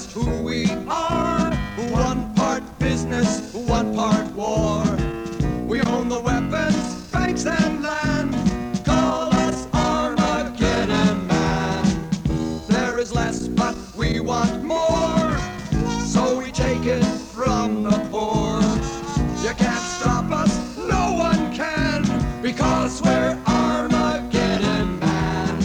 just who we are. One part business, one part war. We own the weapons, banks and land. Call us Armageddon Man. There is less, but we want more. So we take it from the poor. You can't stop us, no one can, because we're Armageddon Man.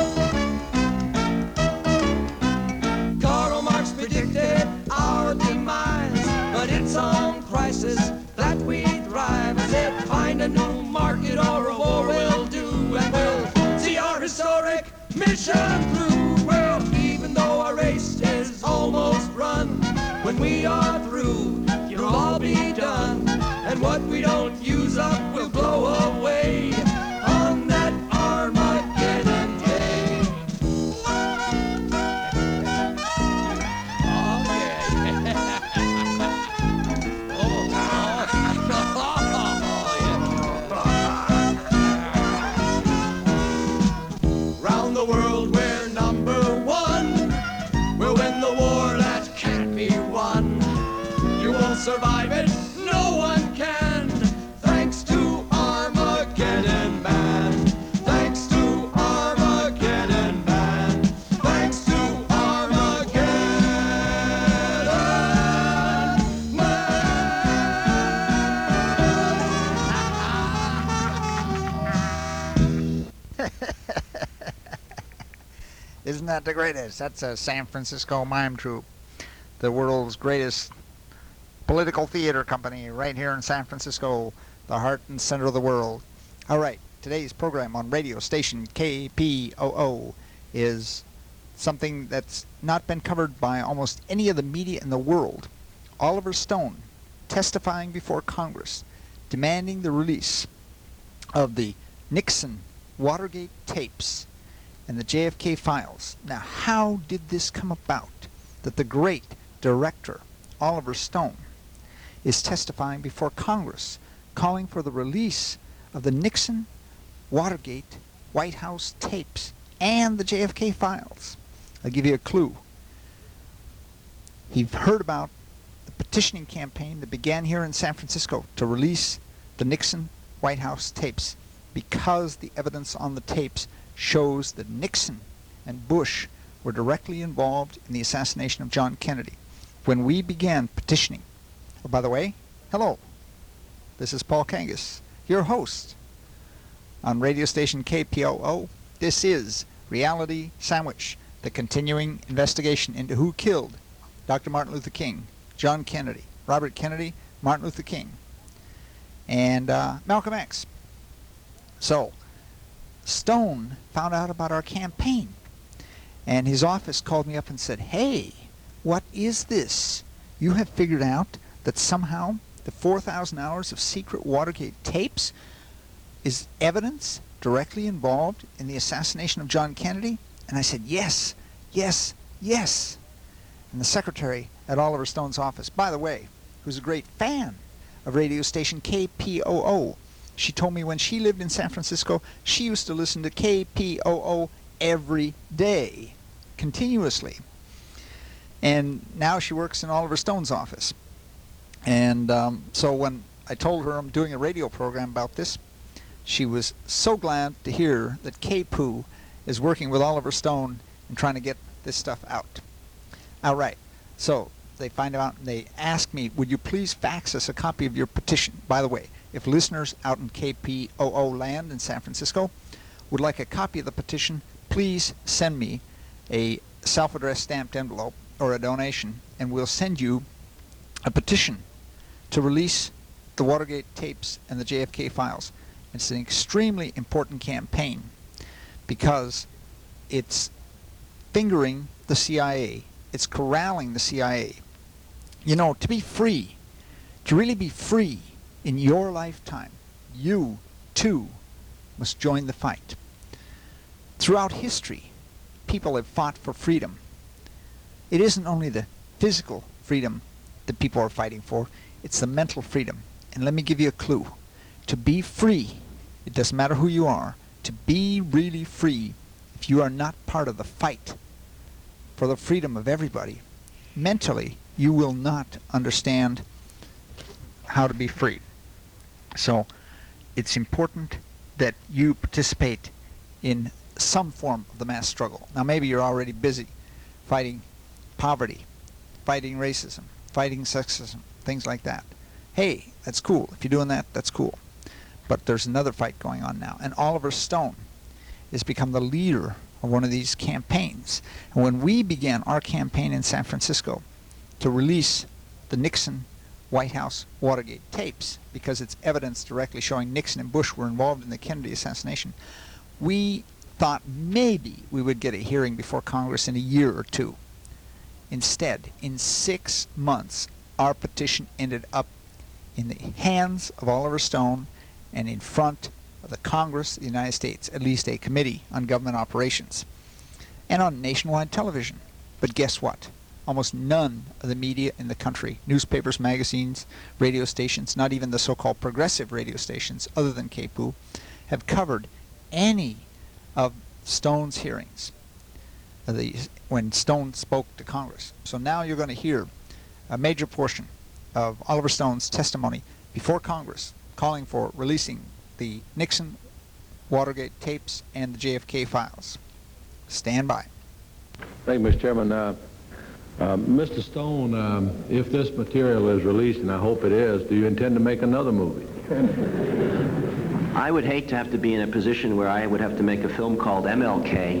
Karl Marx predicted our demise, but it's on crisis that we thrive. As if find a new market or a war will do, and we'll see our historic mission through. Well, even though our race is almost run, when we are through, you'll all be done. And what we don't use up will blow away on that Armageddon day. Oh, yeah. Round the world we're number one. We'll win the war that can't be won. You won't survive it, no one can. Thanks to Armageddon Man. Thanks to Armageddon Man. Thanks to Armageddon Man. Isn't that the greatest? That's a San Francisco mime troupe, the world's greatest political theater company right here in San Francisco, the heart and center of the world. All right, today's program on radio station KPOO is something that's not been covered by almost any of the media in the world. Oliver Stone testifying before Congress, demanding the release of the Nixon Watergate tapes and the JFK files. Now, how did this come about that the great director Oliver Stone is testifying before Congress, calling for the release of the Nixon Watergate White House tapes and the JFK files? I'll give you a clue. He heard about the petitioning campaign that began here in San Francisco to release the Nixon White House tapes because the evidence on the tapes shows that Nixon and Bush were directly involved in the assassination of John Kennedy. When we began petitioning, oh, by the way, hello, this is Paul Kangas, your host on radio station KPOO. This is Reality Sandwich, the continuing investigation into who killed Dr. Martin Luther King, John Kennedy, Robert Kennedy, Martin Luther King, and Malcolm X. So, Stone found out about our campaign, and his office called me up and said, "Hey, what is this? You have figured out that somehow the 4,000 hours of secret Watergate tapes is evidence directly involved in the assassination of John Kennedy?" And I said, yes, yes, yes. And the secretary at Oliver Stone's office, by the way, who's a great fan of radio station KPOO, she told me when she lived in San Francisco, she used to listen to KPOO every day, continuously. And now she works in Oliver Stone's office. And so when I told her I'm doing a radio program about this, she was so glad to hear that KPOO is working with Oliver Stone and trying to get this stuff out. All right, so they find out and they ask me, would you please fax us a copy of your petition? By the way, if listeners out in KPOO land in San Francisco would like a copy of the petition, please send me a self-addressed stamped envelope or a donation, and we'll send you a petition to release the Watergate tapes and the JFK files. It's an extremely important campaign because it's fingering the CIA. It's corralling the CIA. You know, to be free, to really be free in your lifetime, you, too, must join the fight. Throughout history, people have fought for freedom. It isn't only the physical freedom that people are fighting for, it's the mental freedom. And let me give you a clue. To be free, it doesn't matter who you are, to be really free, if you are not part of the fight for the freedom of everybody, mentally you will not understand how to be free. So it's important that you participate in some form of the mass struggle. Now maybe you're already busy fighting poverty, fighting racism, fighting sexism, things like that. Hey, that's cool. If you're doing that, that's cool. But there's another fight going on now. And Oliver Stone has become the leader of one of these campaigns. And when we began our campaign in San Francisco to release the Nixon White House Watergate tapes, because it's evidence directly showing Nixon and Bush were involved in the Kennedy assassination, we thought maybe we would get a hearing before Congress in a year or two. Instead, in 6 months, our petition ended up in the hands of Oliver Stone and in front of the Congress of the United States, at least a committee on government operations, and on nationwide television. But guess what? Almost none of the media in the country, newspapers, magazines, radio stations, not even the so-called progressive radio stations other than KPOO, have covered any of Stone's hearings when Stone spoke to Congress. So now you're going to hear a major portion of Oliver Stone's testimony before Congress calling for releasing the Nixon Watergate tapes and the JFK files. Stand by. Thank you, Mr. Chairman. Mr. Stone, if this material is released, and I hope it is, do you intend to make another movie? I would hate to have to be in a position where I would have to make a film called MLK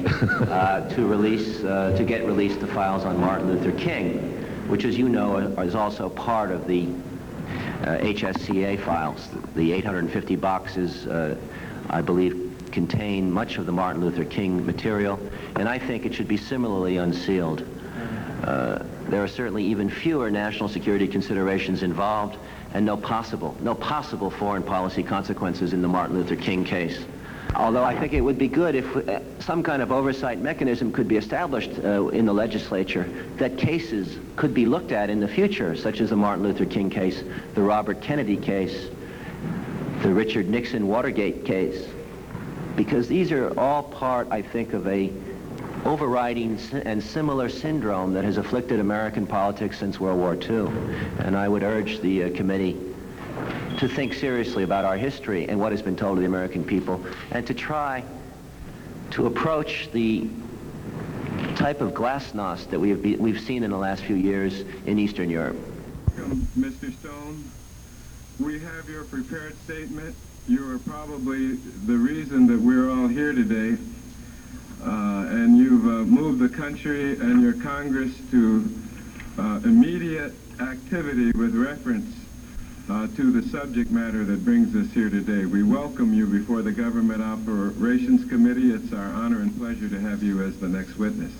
to get released the files on Martin Luther King, which, as you know, is also part of the HSCA files. The 850 boxes, I believe, contain much of the Martin Luther King material, and I think it should be similarly unsealed. There are certainly even fewer national security considerations involved, and no possible foreign policy consequences in the Martin Luther King case. Although I think it would be good if some kind of oversight mechanism could be established in the legislature that cases could be looked at in the future, such as the Martin Luther King case, the Robert Kennedy case, the Richard Nixon Watergate case, because these are all part, I think, of a overriding and similar syndrome that has afflicted American politics since World War II. And I would urge the committee to think seriously about our history and what has been told to the American people, and to try to approach the type of glasnost that we've seen in the last few years in Eastern Europe. Mr. Stone, we have your prepared statement. You are probably the reason that we're all here today. And you've moved the country and your Congress to immediate activity with reference to the subject matter that brings us here today. We welcome you before the Government Operations Committee. It's our honor and pleasure to have you as the next witness.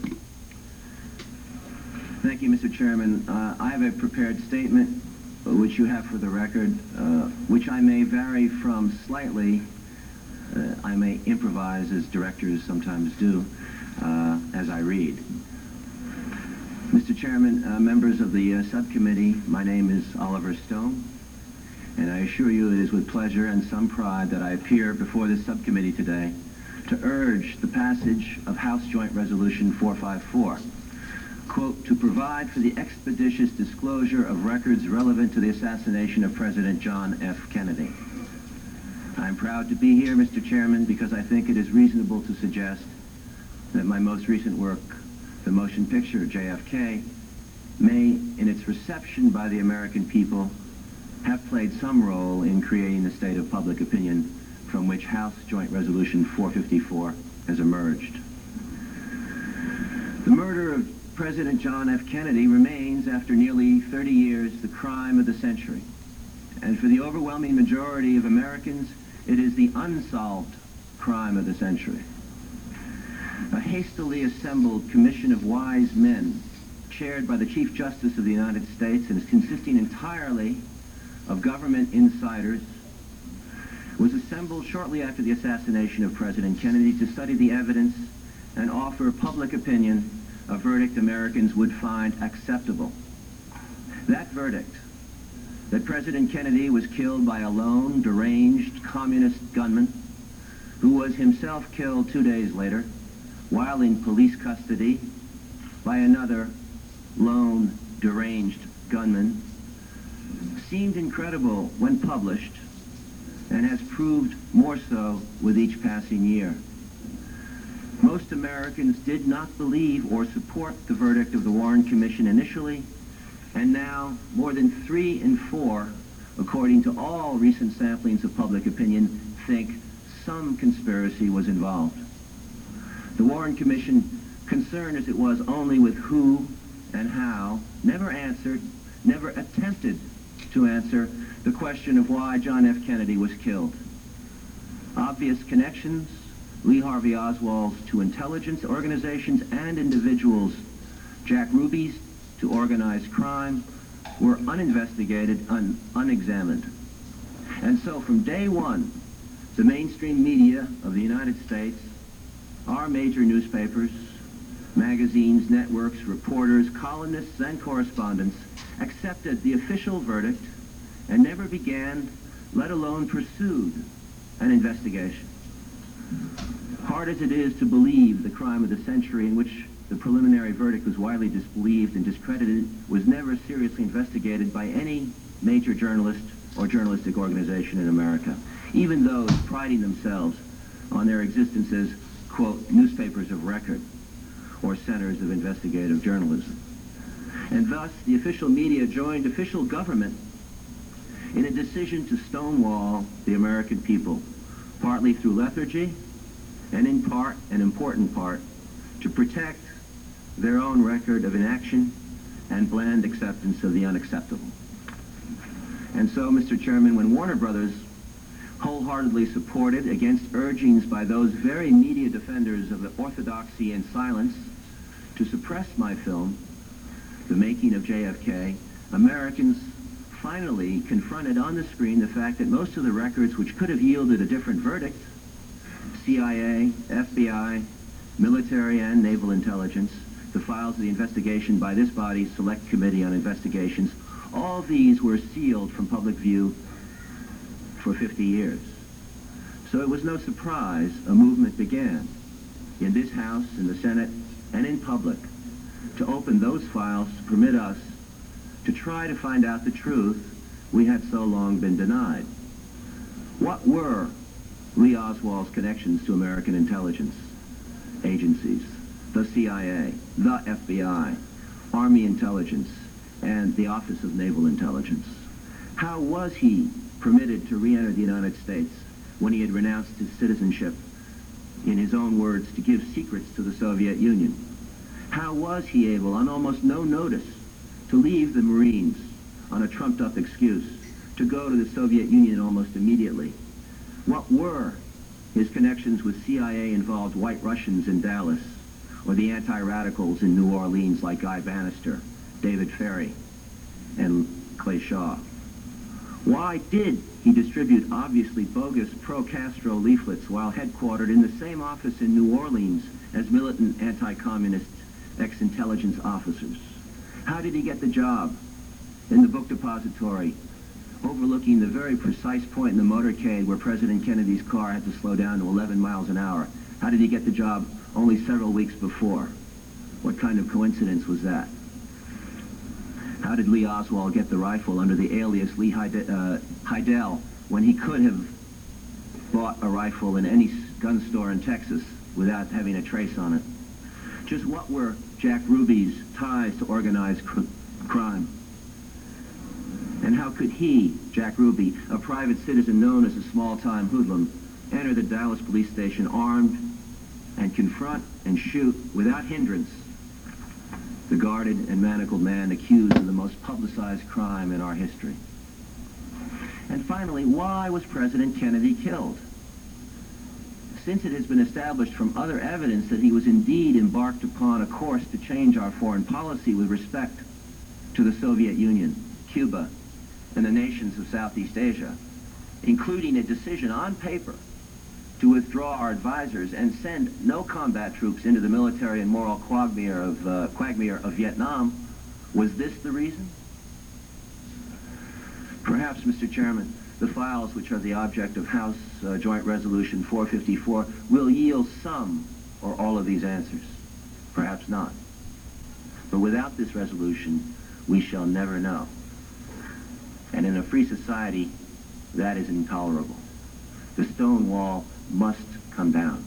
Thank you, Mr. Chairman. I have a prepared statement, which you have for the record, which I may vary from slightly. I may improvise, as directors sometimes do, as I read. Mr. Chairman, members of the subcommittee, my name is Oliver Stone, and I assure you it is with pleasure and some pride that I appear before this subcommittee today to urge the passage of House Joint Resolution 454, quote, to provide for the expeditious disclosure of records relevant to the assassination of President John F. Kennedy. I'm proud to be here, Mr. Chairman, because I think it is reasonable to suggest that my most recent work, the motion picture JFK, may, in its reception by the American people, have played some role in creating the state of public opinion from which House Joint Resolution 454 has emerged. The murder of President John F. Kennedy remains, after nearly 30 years, the crime of the century. And for the overwhelming majority of Americans, it is the unsolved crime of the century. A hastily assembled commission of wise men, chaired by the Chief Justice of the United States and is consisting entirely of government insiders, was assembled shortly after the assassination of President Kennedy to study the evidence and offer public opinion a verdict Americans would find acceptable. That verdict, that President Kennedy was killed by a lone, deranged communist gunman who was himself killed 2 days later while in police custody by another lone, deranged gunman seemed incredible when published and has proved more so with each passing year. Most Americans did not believe or support the verdict of the Warren Commission initially, and now more than 3 in 4, according to all recent samplings of public opinion, think some conspiracy was involved. The Warren Commission, concerned as it was only with who and how, never attempted to answer the question of why John F. Kennedy was killed. Obvious connections, Lee Harvey Oswald's to intelligence organizations and individuals, Jack Ruby's to organized crime, were uninvestigated and unexamined. And so from day one, the mainstream media of the United States, our major newspapers, magazines, networks, reporters, columnists, and correspondents accepted the official verdict and never began, let alone pursued, an investigation. Hard as it is to believe the crime of the century in which the preliminary verdict was widely disbelieved and discredited was never seriously investigated by any major journalist or journalistic organization in America, even those priding themselves on their existence as, quote, newspapers of record or centers of investigative journalism. And thus, the official media joined official government in a decision to stonewall the American people, partly through lethargy, and in part, an important part, to protect their own record of inaction and bland acceptance of the unacceptable. And so, Mr. Chairman, when Warner Brothers wholeheartedly supported, against urgings by those very media defenders of the orthodoxy and silence, to suppress my film, The Making of JFK, Americans finally confronted on the screen the fact that most of the records which could have yielded a different verdict, CIA, FBI, military and naval intelligence, the files of the investigation by this body's Select Committee on Investigations, all these were sealed from public view for 50 years. So it was no surprise a movement began in this House, in the Senate, and in public to open those files to permit us to try to find out the truth we had so long been denied. What were Lee Oswald's connections to American intelligence agencies, the CIA, the FBI, Army Intelligence, and the Office of Naval Intelligence? How was he permitted to re-enter the United States when he had renounced his citizenship, in his own words, to give secrets to the Soviet Union? How was he able, on almost no notice, to leave the Marines on a trumped-up excuse, to go to the Soviet Union almost immediately? What were his connections with CIA-involved White Russians in Dallas, or the anti-radicals in New Orleans like Guy Bannister, David Ferry, and Clay Shaw? Why did he distribute obviously bogus pro-Castro leaflets while headquartered in the same office in New Orleans as militant anti-communist ex-intelligence officers? How did he get the job in the book depository overlooking the very precise point in the motorcade where President Kennedy's car had to slow down to 11 miles an hour? How did he get the job only several weeks before? What kind of coincidence was that? How did Lee Oswald get the rifle under the alias Lee Heidel when he could have bought a rifle in any gun store in Texas without having a trace on it? Just what were Jack Ruby's ties to organized crime? And how could he, Jack Ruby, a private citizen known as a small-time hoodlum, enter the Dallas police station armed and confront and shoot without hindrance the guarded and manacled man accused of the most publicized crime in our history? And finally, why was President Kennedy killed? Since it has been established from other evidence that he was indeed embarked upon a course to change our foreign policy with respect to the Soviet Union, Cuba, and the nations of Southeast Asia, including a decision on paper to withdraw our advisors and send no combat troops into the military and moral quagmire of Vietnam, was this the reason? Perhaps, Mr. Chairman, the files which are the object of House Joint Resolution 454 will yield some or all of these answers. Perhaps not. But without this resolution, we shall never know. And in a free society, that is intolerable. The stone wall must come down.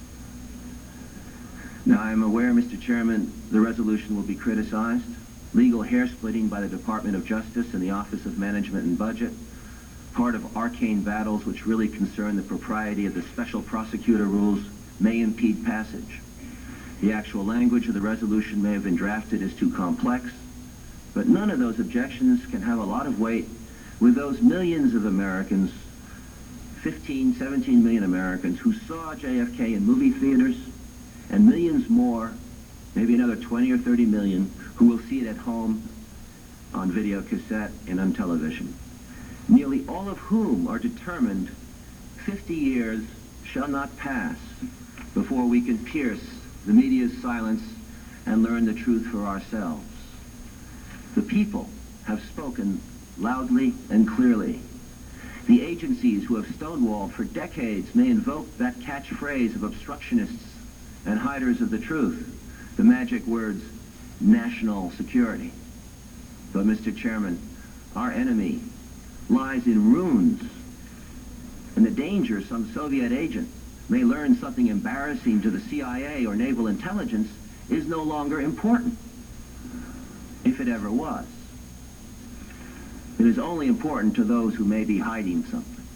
Now, I am aware, Mr. Chairman, the resolution will be criticized. Legal hair-splitting by the Department of Justice and the Office of Management and Budget, part of arcane battles which really concern the propriety of the special prosecutor rules, may impede passage. The actual language of the resolution may have been drafted as too complex, but none of those objections can have a lot of weight with those millions of Americans, 15, 17 million Americans, who saw JFK in movie theaters, and millions more, maybe another 20 or 30 million, who will see it at home on video cassette and on television. Nearly all of whom are determined 50 years shall not pass before we can pierce the media's silence and learn the truth for ourselves. The people have spoken loudly and clearly. The agencies who have stonewalled for decades may invoke that catchphrase of obstructionists and hiders of the truth, the magic words, national security. But, Mr. Chairman, our enemy lies in ruins, and the danger some Soviet agent may learn something embarrassing to the CIA or naval intelligence is no longer important, if it ever was. It is only important to those who may be hiding something.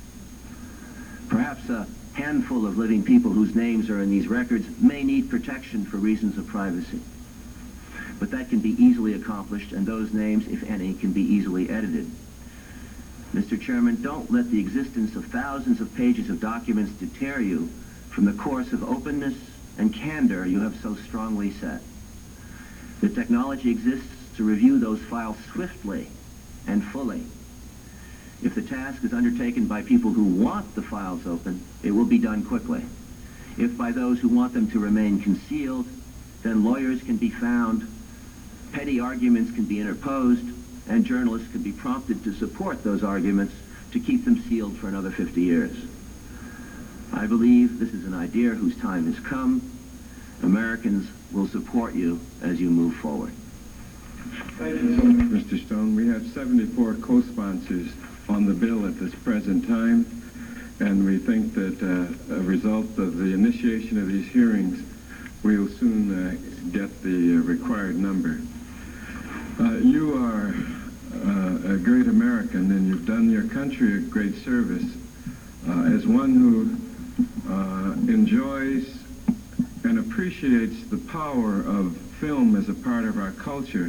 Perhaps a handful of living people whose names are in these records may need protection for reasons of privacy. But that can be easily accomplished, and those names, if any, can be easily edited. Mr. Chairman, don't let the existence of thousands of pages of documents deter you from the course of openness and candor you have so strongly set. The technology exists to review those files swiftly and fully. If the task is undertaken by people who want the files open, it will be done quickly. If by those who want them to remain concealed, then lawyers can be found, petty arguments can be interposed, and journalists can be prompted to support those arguments to keep them sealed for another 50 years. I believe this is an idea whose time has come. Americans will support you as you move forward. Thank you so much, Mr. Stone. We have 74 co-sponsors on the bill at this present time, and we think that a result of the initiation of these hearings, we'll soon get the required number. You are a great American, and you've done your country a great service. As one who enjoys and appreciates the power of film as a part of our culture,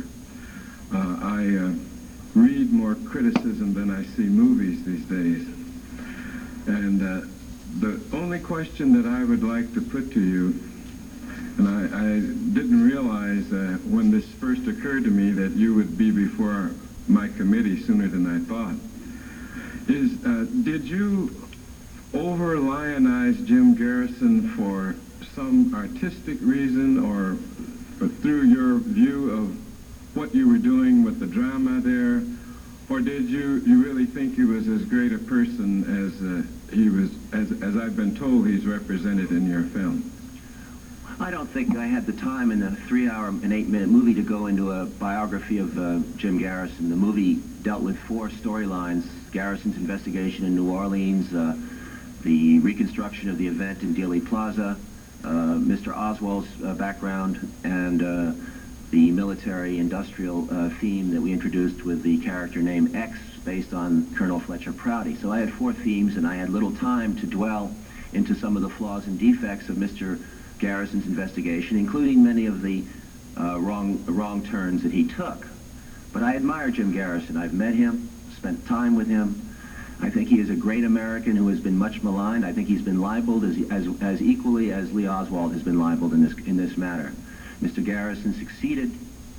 I read more criticism than I see movies these days. And the only question that I would like to put to you, and I didn't realize when this first occurred to me that you would be before my committee sooner than I thought, is did you over-lionize Jim Garrison for some artistic reason or through your view of what you were doing with the drama there, or did you really think he was as great a person as he was, as I've been told he's represented in your film? I don't think I had the time in a 3-hour and 8-minute movie to go into a biography of Jim Garrison. The movie dealt with 4 storylines: Garrison's investigation in New Orleans, the reconstruction of the event in Dealey Plaza, Mr. Oswald's background, and the military-industrial theme that we introduced with the character named X, based on Colonel Fletcher Prouty. So I had 4 themes, and I had little time to dwell into some of the flaws and defects of Mr. Garrison's investigation, including many of the wrong turns that he took. But I admire Jim Garrison. I've met him, spent time with him. I think he is a great American who has been much maligned. I think he's been libeled as equally as Lee Oswald has been libeled in this matter. Mr. Garrison succeeded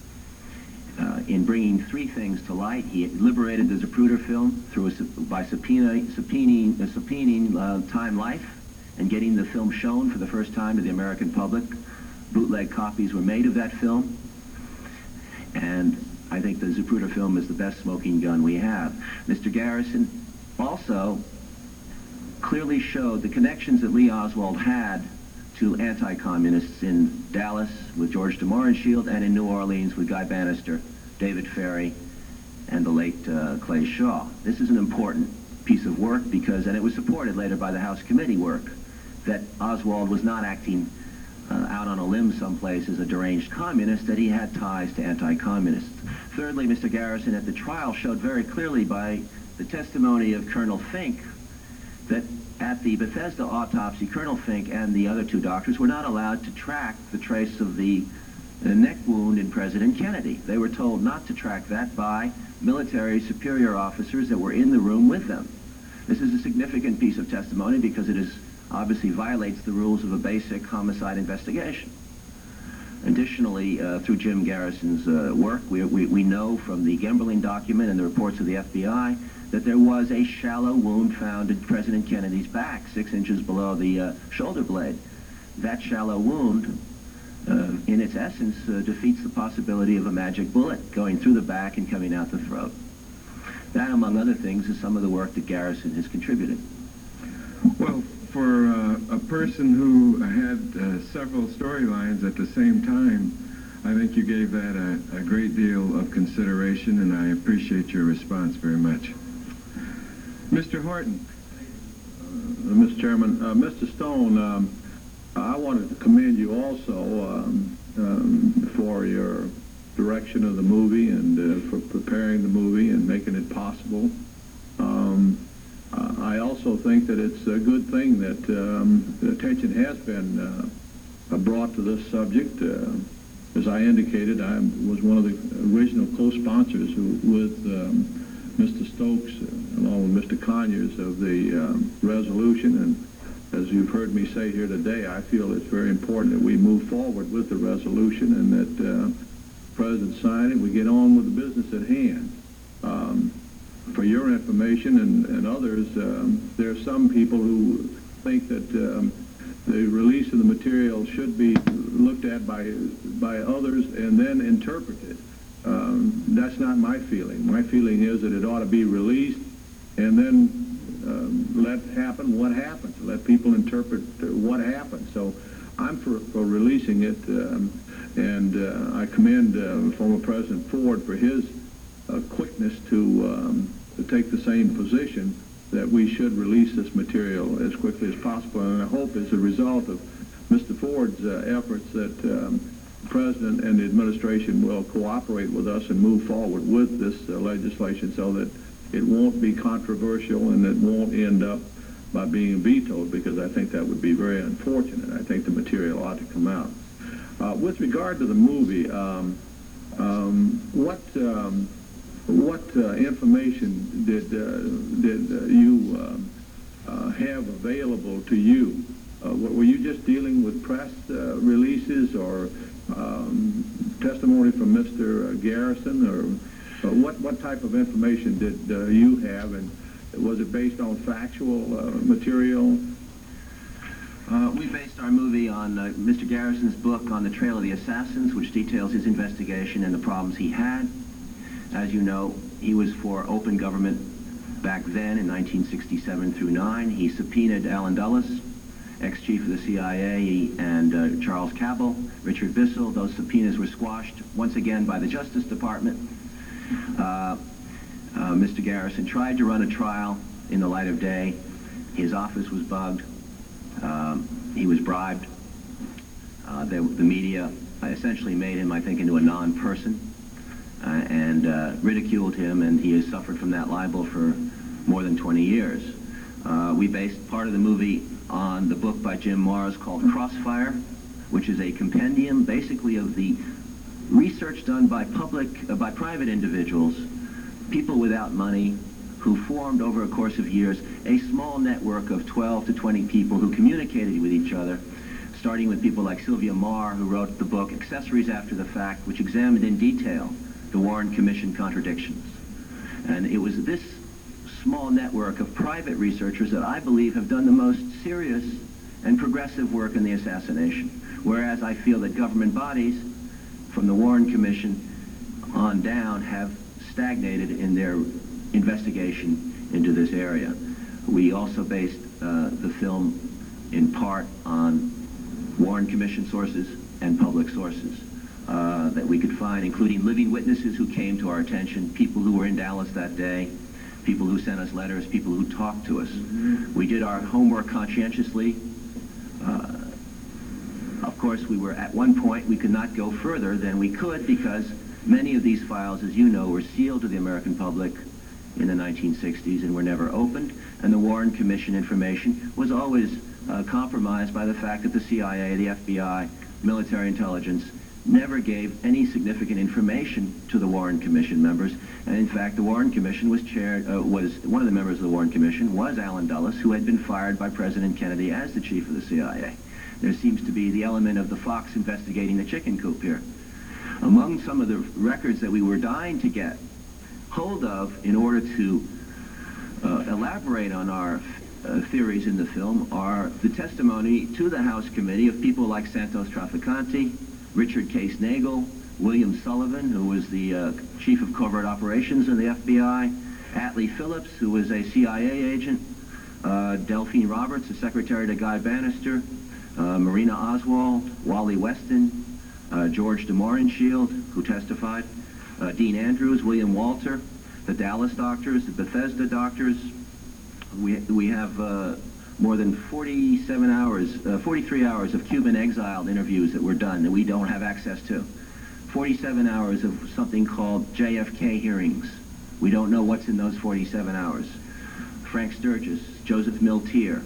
in bringing 3 things to light. He liberated the Zapruder film by subpoenaing Time Life and getting the film shown for the first time to the American public. Bootleg copies were made of that film, and I think the Zapruder film is the best smoking gun we have. Mr. Garrison also clearly showed the connections that Lee Oswald had to anti-communists in Dallas with George de Mohrenschildt and in New Orleans with Guy Bannister David Ferry, and the late Clay Shaw. This is an important piece of work because, and it was supported later by the House Committee work, that Oswald was not acting out on a limb someplace as a deranged communist, that he had ties to anti-communists. Thirdly, Mr. Garrison at the trial showed very clearly by the testimony of Colonel Fink that at the Bethesda autopsy, Colonel Fink and the other two doctors were not allowed to track the trace of the neck wound in President Kennedy. They were told not to track that by military superior officers that were in the room with them. This is a significant piece of testimony because it obviously violates the rules of a basic homicide investigation. Additionally, through Jim Garrison's work, we know from the Gemberling document and the reports of the FBI that there was a shallow wound found in President Kennedy's back, 6 inches below the shoulder blade. That shallow wound, in its essence, defeats the possibility of a magic bullet going through the back and coming out the throat. That, among other things, is some of the work that Garrison has contributed. Well, for a person who had several storylines at the same time, I think you gave that a great deal of consideration, and I appreciate your response very much. Mr. Horton. Mr. Chairman, Mr. Stone, I wanted to commend you also for your direction of the movie and for preparing the movie and making it possible. I also think that it's a good thing that attention has been brought to this subject. As I indicated, I was one of the original co-sponsors with Mr. Stokes, along with Mr. Conyers, of the resolution. And as you've heard me say here today, I feel it's very important that we move forward with the resolution and that the President signed it. We get on with the business at hand. For your information and others, there are some people who think that the release of the material should be looked at by others and then interpreted. That's not my feeling. My feeling is that it ought to be released and then let happen what happens. Let people interpret what happened. So I'm for releasing it, and I commend former President Ford for his quickness to take the same position that we should release this material as quickly as possible. And I hope as a result of Mr. Ford's efforts that the President and the administration will cooperate with us and move forward with this legislation so that it won't be controversial and it won't end up by being vetoed, because I think that would be very unfortunate. I think the material ought to come out. With regard to the movie, what information did you have available to you? Were you just dealing with press releases or testimony from Mr. Garrison, or what type of information did you have, and was it based on factual material? We based our movie on Mr. Garrison's book On the Trail of the Assassins, which details his investigation and the problems he had. As you know, he was for open government back then in 1967 through 9. He subpoenaed Allen Dulles, ex-chief of the CIA, and Charles Cabell, Richard Bissell. Those subpoenas were squashed once again by the Justice Department. Mr. Garrison tried to run a trial in the light of day. His office was bugged. He was bribed. The media essentially made him, I think, into a non-person and ridiculed him, and he has suffered from that libel for more than 20 years. We based part of the movie on the book by Jim Marrs called Crossfire, which is a compendium basically of the research done by private individuals, people without money, who formed over a course of years a small network of 12 to 20 people who communicated with each other, starting with people like Sylvia Marr, who wrote the book Accessories After the Fact, which examined in detail the Warren Commission contradictions. And it was this small network of private researchers that I believe have done the most serious and progressive work in the assassination, whereas I feel that government bodies, from the Warren Commission on down, have stagnated in their investigation into this area. We also based the film in part on Warren Commission sources and public sources. that we could find, including living witnesses who came to our attention, people who were in Dallas that day, people who sent us letters, people who talked to us. We did our homework conscientiously. Of course, we were at one point, we could not go further than we could because many of these files, as you know, were sealed to the American public in the 1960s and were never opened. And the Warren Commission information was always compromised by the fact that the CIA, the FBI, military intelligence never gave any significant information to the Warren Commission members. And in fact, the Warren Commission was one of the members of the Warren Commission was Allen Dulles, who had been fired by President Kennedy as the chief of the CIA. There seems to be the element of the fox investigating the chicken coop here. Among some of the records that we were dying to get hold of in order to elaborate on our theories in the film are the testimony to the House Committee of people like Santos Trafficante, Richard Case Nagel, William Sullivan, who was the chief of covert operations in the FBI, Atlee Phillips, who was a CIA agent, Delphine Roberts, the secretary to Guy Bannister, Marina Oswald, Wally Weston, George DeMorenshield, who testified, Dean Andrews, William Walter, the Dallas doctors, the Bethesda doctors. We have more than 43 hours of Cuban exiled interviews that were done that we don't have access to. 47 hours of something called JFK hearings. We don't know what's in those 47 hours. Frank Sturgis, Joseph Miltier,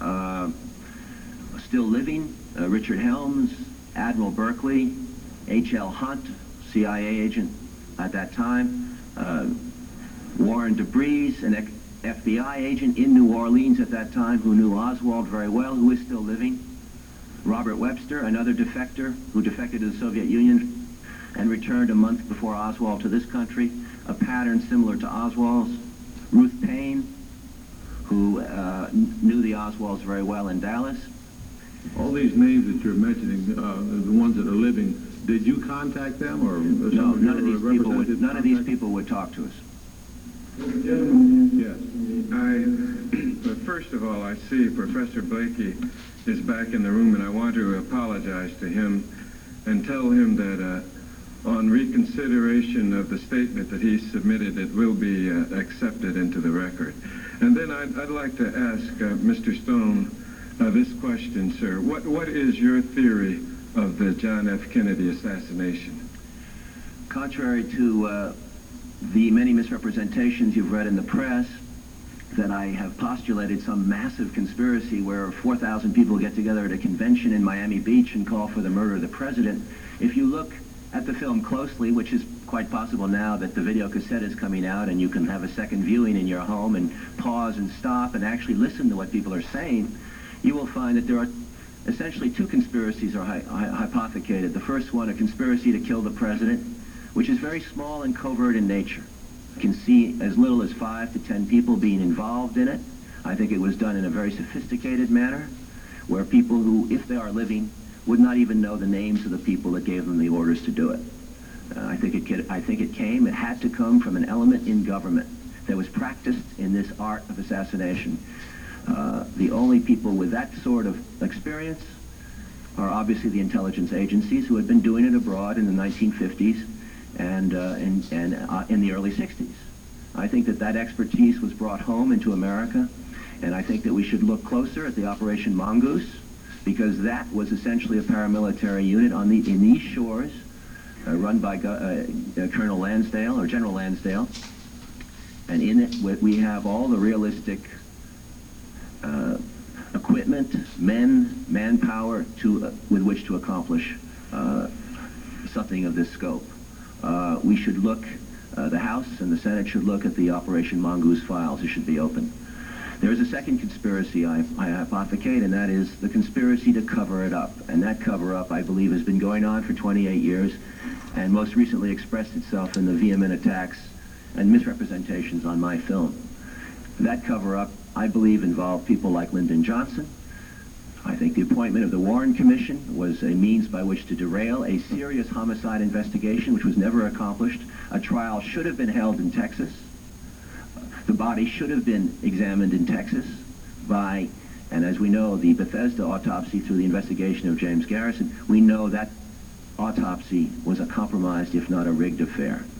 still living, Richard Helms, Admiral Berkeley, H.L. Hunt, CIA agent at that time, Warren DeBreeze, an FBI agent in New Orleans at that time who knew Oswald very well, who is still living, Robert Webster, another defector who defected to the Soviet Union and returned a month before Oswald to this country, a pattern similar to Oswald's, Ruth Payne, who knew the Oswalds very well in Dallas. All these names that you're mentioning, the ones that are living, did you contact them, or No, none of these people would talk to us. Yes. But first of all, I see Professor Blakey is back in the room, and I want to apologize to him and tell him that on reconsideration of the statement that he submitted, it will be accepted into the record. And then I'd like to ask Mr. Stone this question, sir. What is your theory of the John F. Kennedy assassination? Contrary to the many misrepresentations you've read in the press, that I have postulated some massive conspiracy where 4,000 people get together at a convention in Miami Beach and call for the murder of the president. If you look at the film closely, which is quite possible now that the video cassette is coming out and you can have a second viewing in your home and pause and stop and actually listen to what people are saying, you will find that there are essentially two conspiracies are hypothecated. The first one, a conspiracy to kill the president, which is very small and covert in nature. You can see as little as 5 to 10 people being involved in it. I think it was done in a very sophisticated manner, where people who, if they are living, would not even know the names of the people that gave them the orders to do it. I think it had to come from an element in government that was practiced in this art of assassination. The only people with that sort of experience are obviously the intelligence agencies who had been doing it abroad in the 1950s and in the early 60s. I think that expertise was brought home into America, and I think that we should look closer at the Operation Mongoose, because that was essentially a paramilitary unit in these shores, run by Colonel Lansdale, or General Lansdale, and in it we have all the realistic equipment, manpower with which to accomplish something of this scope. We should look, the House and the Senate should look at the Operation Mongoose files. It should be open. There is a second conspiracy I hypothecate, and that is the conspiracy to cover it up. And that cover-up, I believe, has been going on for 28 years, and most recently expressed itself in the vehement attacks and misrepresentations on my film. That cover-up, I believe, involved people like Lyndon Johnson. I think the appointment of the Warren Commission was a means by which to derail a serious homicide investigation, which was never accomplished. A trial should have been held in Texas. The body should have been examined in Texas by, and as we know, the Bethesda autopsy through the investigation of James Garrison, we know that autopsy was a compromised, if not a rigged affair.